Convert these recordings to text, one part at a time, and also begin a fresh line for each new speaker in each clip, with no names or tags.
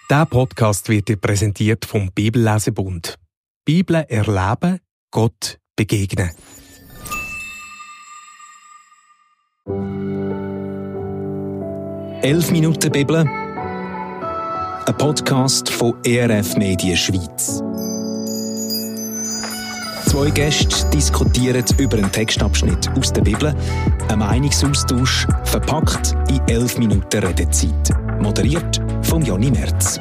Dieser Podcast wird dir präsentiert vom Bibellesebund. Bibel erleben, Gott begegnen.
«11 Minuten Bibel», ein Podcast von ERF Medien Schweiz. Zwei Gäste diskutieren über einen Textabschnitt aus der Bibel, ein Meinungsaustausch verpackt in 11 Minuten Redezeit. Moderiert von Jonny Merz.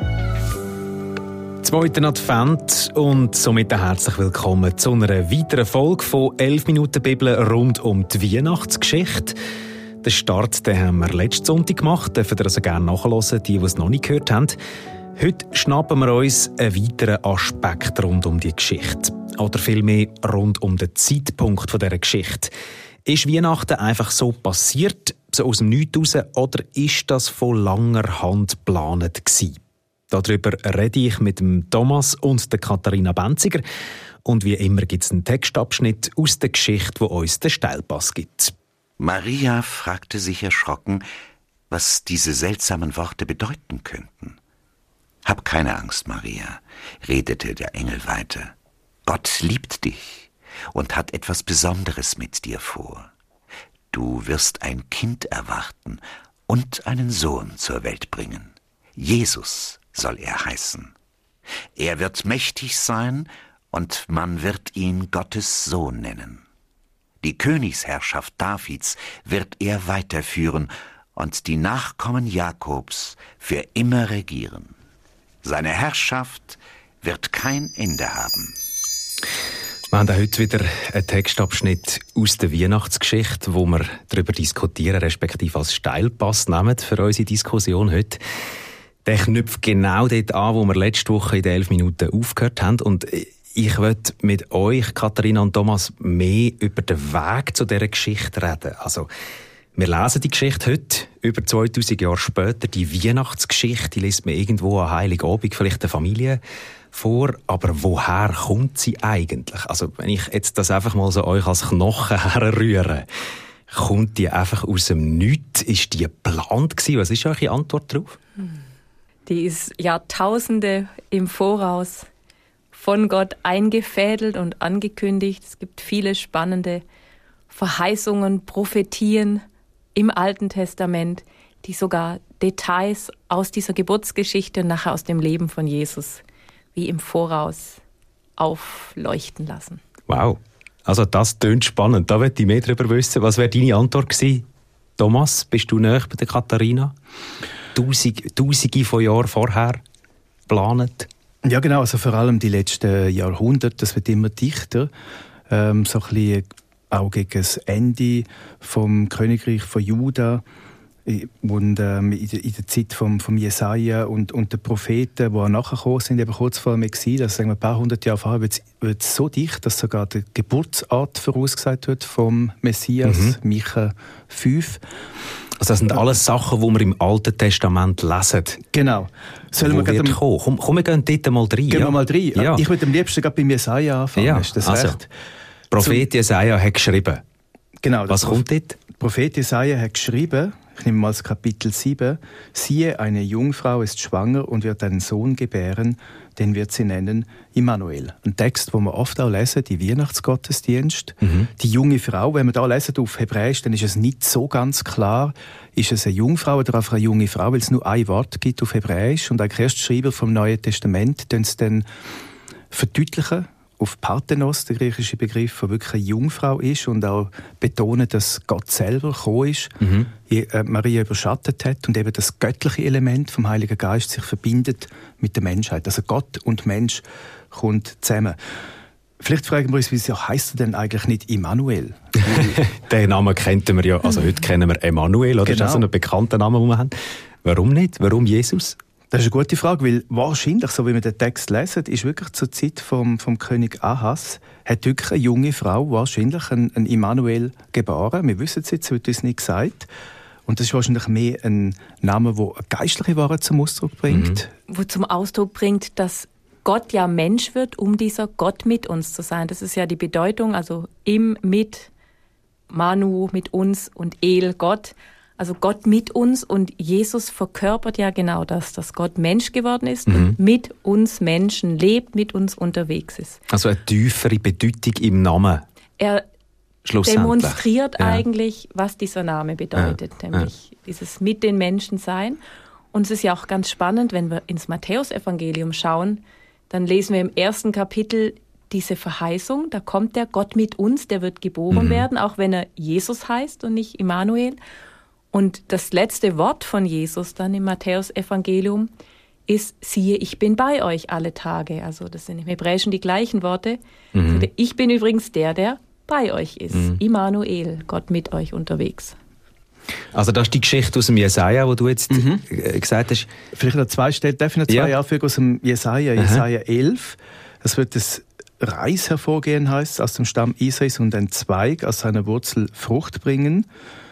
Zweiten Advent und somit herzlich willkommen zu einer weiteren Folge von 11 Minuten Bibel rund um die Weihnachtsgeschichte. Den Start den haben wir letzten Sonntag gemacht, dürft ihr also gerne nachhören, die es noch nicht gehört haben. Heute schnappen wir uns einen weiteren Aspekt rund um die Geschichte. Oder vielmehr rund um den Zeitpunkt dieser Geschichte. Ist Weihnachten einfach so passiert, so aus dem Nichts raus, oder ist das von langer Hand geplant gewesen? Darüber rede ich mit dem Thomas und der Katharina Benziger. Und wie immer gibt es einen Textabschnitt aus der Geschichte, wo uns den Steilpass gibt.
Maria fragte sich erschrocken, was diese seltsamen Worte bedeuten könnten. »Hab keine Angst, Maria«, redete der Engel weiter. »Gott liebt dich und hat etwas Besonderes mit dir vor. Du wirst ein Kind erwarten und einen Sohn zur Welt bringen. Jesus soll er heißen. Er wird mächtig sein und man wird ihn Gottes Sohn nennen. Die Königsherrschaft Davids wird er weiterführen und die Nachkommen Jakobs für immer regieren. Seine Herrschaft wird kein Ende haben.«
Wir haben heute wieder einen Textabschnitt aus der Weihnachtsgeschichte, wo wir darüber diskutieren, respektive als Steilpass nehmen für unsere Diskussion heute. Der knüpft genau dort an, wo wir letzte Woche in den 11 Minuten aufgehört haben. Und ich möchte mit euch, Katharina und Thomas, mehr über den Weg zu dieser Geschichte reden. Also, wir lesen die Geschichte heute, über 2000 Jahre später. Die Weihnachtsgeschichte, die liest man irgendwo an Heiligabend, vielleicht der Familie vor. Aber woher kommt sie eigentlich? Also, wenn ich jetzt das einfach mal so euch als Knochen herrühre, kommt die einfach aus dem Nichts? Ist die geplant gewesen? Was ist eure Antwort darauf?
Die ist Jahrtausende im Voraus von Gott eingefädelt und angekündigt. Es gibt viele spannende Verheißungen, Prophetien im Alten Testament, die sogar Details aus dieser Geburtsgeschichte und nachher aus dem Leben von Jesus wie im Voraus aufleuchten lassen.
Wow, also das tönt spannend. Da möchte ich mehr darüber wissen. Was wäre deine Antwort gewesen? Thomas, bist du näher bei der Katharina? Tausende von Jahren vorher geplant?
Ja genau, also vor allem die letzten Jahrhunderte, das wird immer dichter. So ein bisschen auch gegen das Ende vom Königreich von Juda und in der Zeit vom Jesaja und der Propheten, die nachher gekommen sind, eben kurz vor dem Exil, also sagen wir ein paar hundert Jahre vorher, wird es so dicht, dass sogar der Geburtsort vorausgesagt wird vom Messias, Micha 5.
Also das sind alles Sachen, die wir im Alten Testament lesen.
Genau.
Sollen wir kommen? Komm, wir gehen dort mal rein.
Gehen wir mal rein.
Ja.
Ich würde am liebsten gerade bei Jesaja anfangen.
Ja,
ist das
also,
recht?
Prophet Jesaja hat geschrieben.
Genau.
Was kommt dort?
Prophet Jesaja hat geschrieben, ich nehme mal das Kapitel 7, «Siehe, eine Jungfrau ist schwanger und wird einen Sohn gebären, den wird sie nennen Immanuel.» Ein Text, den wir oft auch lesen, die Weihnachtsgottesdienst. Die junge Frau, wenn wir da lesen auf Hebräisch, dann ist es nicht so ganz klar, ist es eine Jungfrau oder einfach eine junge Frau, weil es nur ein Wort gibt auf Hebräisch. Und auch erst Schreiber vom Neuen Testament tun es dann verdeutlichen auf Parthenos, der griechische Begriff, der wirklich eine Jungfrau ist, und auch betonen, dass Gott selber gekommen ist, Maria überschattet hat und eben das göttliche Element vom Heiligen Geist sich verbindet mit der Menschheit. Also Gott und Mensch kommt zusammen. Vielleicht fragen wir uns, wieso heisst er denn eigentlich nicht Immanuel?
Den Namen kennt man ja, also heute kennen wir Emmanuel, oder?
Genau.
Das ist also ein bekannter Name, den wir haben. Warum nicht? Warum Jesus?
Das ist eine gute Frage, weil wahrscheinlich, so wie wir den Text lesen, ist wirklich zur Zeit vom König Ahas, hat wirklich eine junge Frau wahrscheinlich einen Immanuel geboren. Wir wissen es jetzt, wird uns nicht gesagt. Und das ist wahrscheinlich mehr ein Name, der eine geistliche Wahrheit zum Ausdruck bringt.
Wo zum Ausdruck bringt, dass Gott ja Mensch wird, um dieser Gott mit uns zu sein. Das ist ja die Bedeutung, also im, mit, Manu, mit uns und El, Gott. Also Gott mit uns, und Jesus verkörpert ja genau das, dass Gott Mensch geworden ist und mit uns Menschen lebt, mit uns unterwegs ist.
Also eine tiefere Bedeutung im Namen.
Er demonstriert eigentlich, was dieser Name bedeutet, nämlich dieses mit den Menschen sein. Und es ist ja auch ganz spannend, wenn wir ins Matthäusevangelium schauen, dann lesen wir im 1. Kapitel diese Verheißung, da kommt der Gott mit uns, der wird geboren werden, auch wenn er Jesus heißt und nicht Immanuel. Und das letzte Wort von Jesus dann im Matthäusevangelium ist, siehe, ich bin bei euch alle Tage. Also das sind im Hebräischen die gleichen Worte. Also ich bin übrigens der bei euch ist. Immanuel, Gott mit euch unterwegs.
Also das ist die Geschichte aus dem Jesaja, die du jetzt gesagt hast.
Vielleicht noch zwei Stellen, darf ich noch zwei anfügen aus dem Jesaja 11. Es wird das Reis hervorgehen, heißt es, aus dem Stamm Isais, und ein Zweig aus seiner Wurzel Frucht bringen.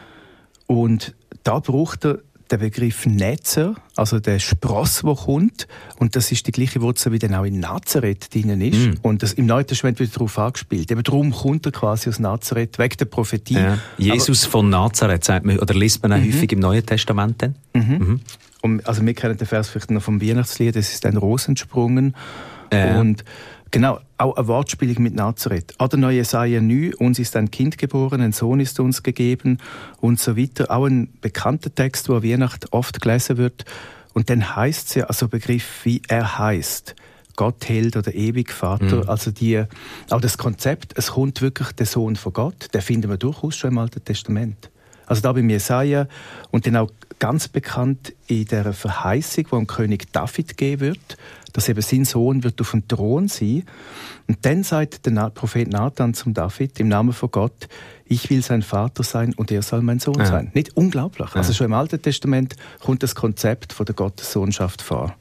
Und da braucht er den Begriff Netzer, also der Spross, der kommt. Und das ist die gleiche Wurzel, wie dann auch in Nazareth drin ist. Und das im Neuen Testament wird darauf angespielt. Eben darum kommt er quasi aus Nazareth, wegen der Prophetie. Ja.
Jesus von Nazareth, sagt man, oder liest man auch häufig im Neuen Testament dann?
Und, also wir kennen den Vers vielleicht noch vom Weihnachtslied, es ist ein Ros entsprungen. Und genau, auch eine Wortspielung mit Nazareth. Oder neue Jesaja 9, uns ist ein Kind geboren, ein Sohn ist uns gegeben und so weiter. Auch ein bekannter Text, der an Weihnachten oft gelesen wird. Und dann heisst es ja, also Begriff wie er heißt. Gott hält oder ewig Vater. Also auch das Konzept, es kommt wirklich der Sohn von Gott, den finden wir durchaus schon im Alten Testament. Also da beim Jesaja und dann auch ganz bekannt in der Verheißung, die dem König David geben wird, dass eben sein Sohn wird auf dem Thron sein. Und dann sagt der Prophet Nathan zum David im Namen von Gott, ich will sein Vater sein und er soll mein Sohn sein. Nicht unglaublich. Also schon im Alten Testament kommt das Konzept von der Gottessohnschaft vor.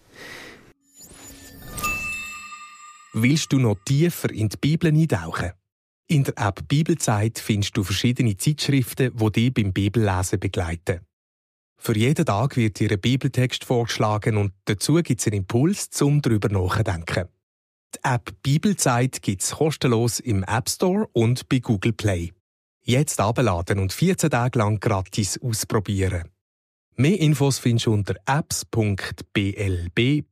Willst du noch tiefer in die Bibel eintauchen? In der App Bibelzeit findest du verschiedene Zeitschriften, die dich beim Bibellesen begleiten. Für jeden Tag wird dir ein Bibeltext vorgeschlagen und dazu gibt es einen Impuls, um darüber nachzudenken. Die App Bibelzeit gibt es kostenlos im App Store und bei Google Play. Jetzt abladen und 14 Tage lang gratis ausprobieren. Mehr Infos findest du unter apps.blb.ch.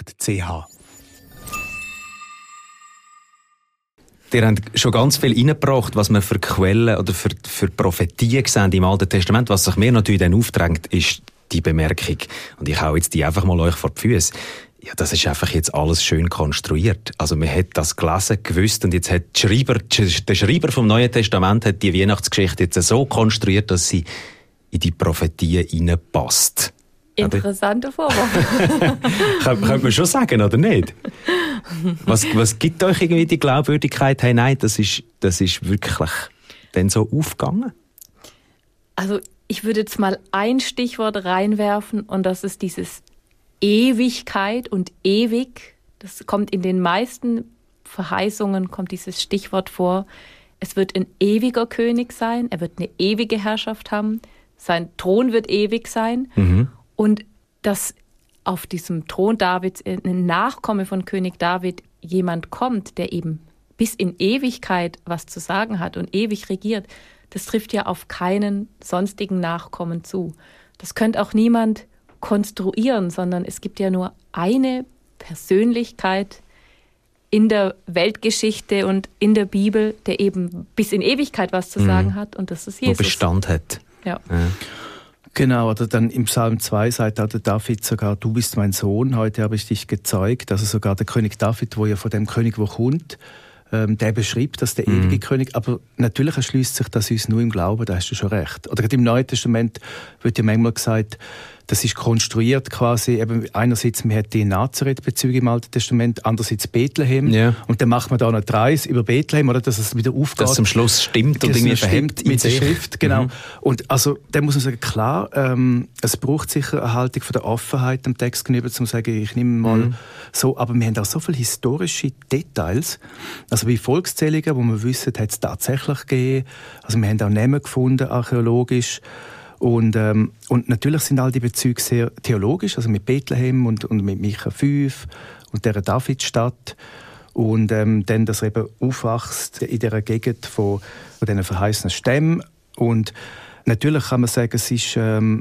Ihr habt schon ganz viel reingebracht, was wir für Quellen oder für Prophetien sehen im Alten Testament. Was sich mir natürlich dann aufdrängt, ist die Bemerkung. Und ich hau jetzt die einfach mal euch vor die Füße. Ja, das ist einfach jetzt alles schön konstruiert. Also man hat das gelesen, gewusst, und jetzt hat der Schreiber vom Neuen Testament hat die Weihnachtsgeschichte jetzt so konstruiert, dass sie in die Prophetien hineinpasst.
Interessanter Vorwurf.
Könnte man schon sagen, oder nicht? Was gibt euch irgendwie die Glaubwürdigkeit? Hey, nein, das ist wirklich dann so aufgegangen?
Also ich würde jetzt mal ein Stichwort reinwerfen, und das ist dieses Ewigkeit und ewig. Das kommt in den meisten Verheißungen, kommt dieses Stichwort vor. Es wird ein ewiger König sein, er wird eine ewige Herrschaft haben, sein Thron wird ewig sein. Und dass auf diesem Thron Davids, ein Nachkomme von König David, jemand kommt, der eben bis in Ewigkeit was zu sagen hat und ewig regiert, das trifft ja auf keinen sonstigen Nachkommen zu. Das könnte auch niemand konstruieren, sondern es gibt ja nur eine Persönlichkeit in der Weltgeschichte und in der Bibel, der eben bis in Ewigkeit was zu sagen hat, und das ist Jesus.
Wo Bestand hat.
Ja.
Genau, oder dann im Psalm 2 sagt auch der David sogar, du bist mein Sohn, heute habe ich dich gezeugt. Also sogar der König David, wo ja von dem König, der kommt, der beschreibt das, der ewige König. Aber natürlich erschließt sich das uns nur im Glauben, da hast du schon recht. Oder gerade im Neuen Testament wird ja manchmal gesagt, das ist konstruiert quasi, eben einerseits, man hat die Nazareth-Bezüge im Alten Testament, andererseits Bethlehem. Ja. Und dann macht man da noch Reis über Bethlehem, oder, dass es wieder aufgeht.
Dass es am Schluss stimmt und irgendwie verhebt
mit der Schrift, genau. Und also, da muss man sagen, klar, es braucht sicher eine Haltung von der Offenheit dem Text gegenüber, um zu sagen, ich nehme mal so, aber wir haben auch so viele historische Details, also wie Volkszählungen, wo wir wissen, hat es tatsächlich gegeben, also wir haben auch Namen gefunden, archäologisch. Und natürlich sind all die Bezüge sehr theologisch, also mit Bethlehem und mit Micha 5 und der Davidstadt. Und dann, dass er eben aufwächst in dieser Gegend von diesen verheißenen Stämmen. Und Natürlich kann man sagen, es ist,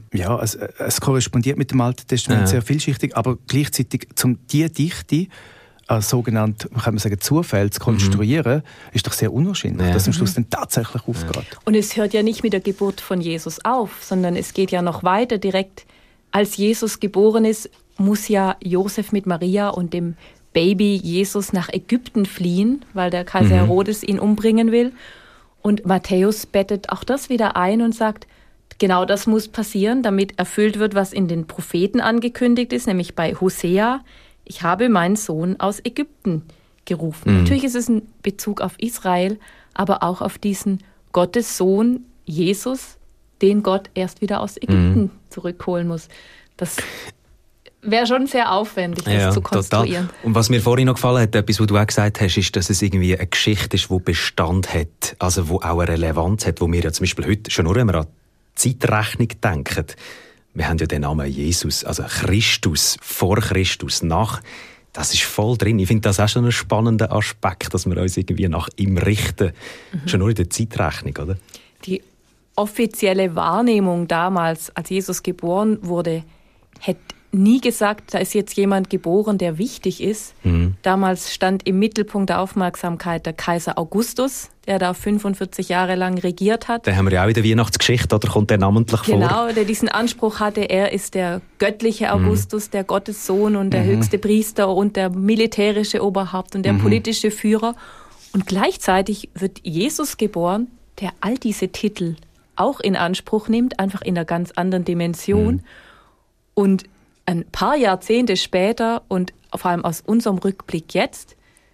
es korrespondiert mit dem Alten Testament sehr vielschichtig, aber gleichzeitig, um diese Dichte als sogenannte, kann man sagen, Zufälle zu konstruieren, ist doch sehr unwahrscheinlich, dass am Schluss dann tatsächlich aufgeht.
Und es hört ja nicht mit der Geburt von Jesus auf, sondern es geht ja noch weiter. Direkt als Jesus geboren ist, muss ja Josef mit Maria und dem Baby Jesus nach Ägypten fliehen, weil der Kaiser Herodes ihn umbringen will. Und Matthäus bettet auch das wieder ein und sagt, genau das muss passieren, damit erfüllt wird, was in den Propheten angekündigt ist, nämlich bei Hosea: Ich habe meinen Sohn aus Ägypten gerufen. Natürlich ist es ein Bezug auf Israel, aber auch auf diesen Gottessohn Jesus, den Gott erst wieder aus Ägypten zurückholen muss. Das wäre schon sehr aufwendig, das zu konstruieren.
Total. Und was mir vorhin noch gefallen hat, etwas, was du auch gesagt hast, ist, dass es irgendwie eine Geschichte ist, die Bestand hat, also die auch eine Relevanz hat, wo wir ja zum Beispiel heute schon nur an Zeitrechnung denken. Wir haben ja den Namen Jesus, also Christus, vor Christus, nach. Das ist voll drin. Ich finde das auch schon einen spannenden Aspekt, dass wir uns irgendwie nach ihm richten. Schon nur in der Zeitrechnung, oder?
Die offizielle Wahrnehmung damals, als Jesus geboren wurde, hätte nie gesagt, da ist jetzt jemand geboren, der wichtig ist. Damals stand im Mittelpunkt der Aufmerksamkeit der Kaiser Augustus, der da 45 Jahre lang regiert hat.
Den haben wir ja auch in der Weihnachtsgeschichte, oder kommt der namentlich vor?
Genau, der diesen Anspruch hatte, er ist der göttliche Augustus, der Gottessohn und der höchste Priester und der militärische Oberhaupt und der politische Führer. Und gleichzeitig wird Jesus geboren, der all diese Titel auch in Anspruch nimmt, einfach in einer ganz anderen Dimension. Und ein paar Jahrzehnte später und vor allem aus unserem Rückblick jetzt,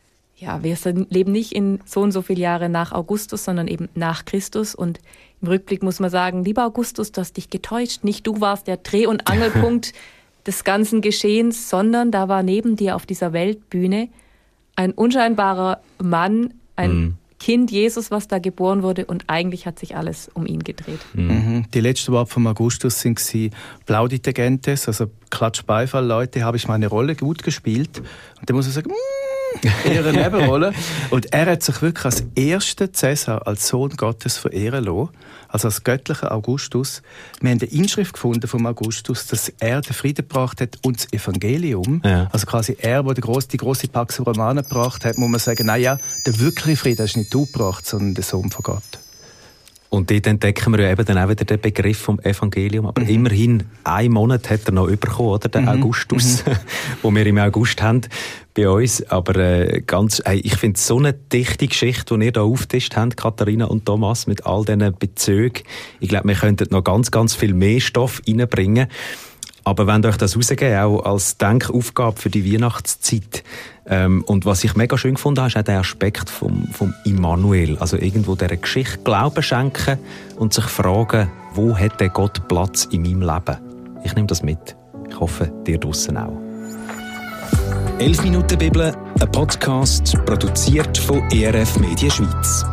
ja, wir leben nicht in so und so viele Jahre nach Augustus, sondern eben nach Christus. Und im Rückblick muss man sagen, lieber Augustus, du hast dich getäuscht. Nicht du warst der Dreh- und Angelpunkt des ganzen Geschehens, sondern da war neben dir auf dieser Weltbühne ein unscheinbarer Mann, ein Kind Jesus, was da geboren wurde, und eigentlich hat sich alles um ihn gedreht.
Die letzten Worte von Augustus waren «Plaudite gentes», also Klatsch-Beifall, Leute, habe ich meine Rolle gut gespielt. Und dann muss man sagen, ihre Nebenrolle. Und er hat sich wirklich als erster Cäsar, als Sohn Gottes verehren lassen, also als göttlicher Augustus. Wir haben eine Inschrift gefunden vom Augustus, dass er den Frieden gebracht hat und das Evangelium. Ja. Also quasi er, der die grosse Pax Romana gebracht hat, muss man sagen, naja, der wirkliche Frieden hast nicht du gebracht, sondern der Sohn von Gott.
Und dort entdecken wir ja eben dann auch wieder den Begriff vom Evangelium. Aber immerhin, 1 Monat hat er noch bekommen, oder? Den Augustus, wo wir im August haben bei uns. Aber ich finde es so eine dichte Geschichte, die ihr da aufgetischt habt, Katharina und Thomas, mit all diesen Bezügen. Ich glaube, wir könnten noch ganz, ganz viel mehr Stoff reinbringen. Aber wenn euch das rausgeben, auch als Denkaufgabe für die Weihnachtszeit. Und was ich mega schön gefunden habe, ist auch der Aspekt vom Immanuel. Also irgendwo dieser Geschichte Glauben schenken und sich fragen, wo hat der Gott Platz in meinem Leben? Ich nehme das mit. Ich hoffe, dir draussen auch.
11 Minuten Bibel, ein Podcast, produziert von ERF Media Schweiz.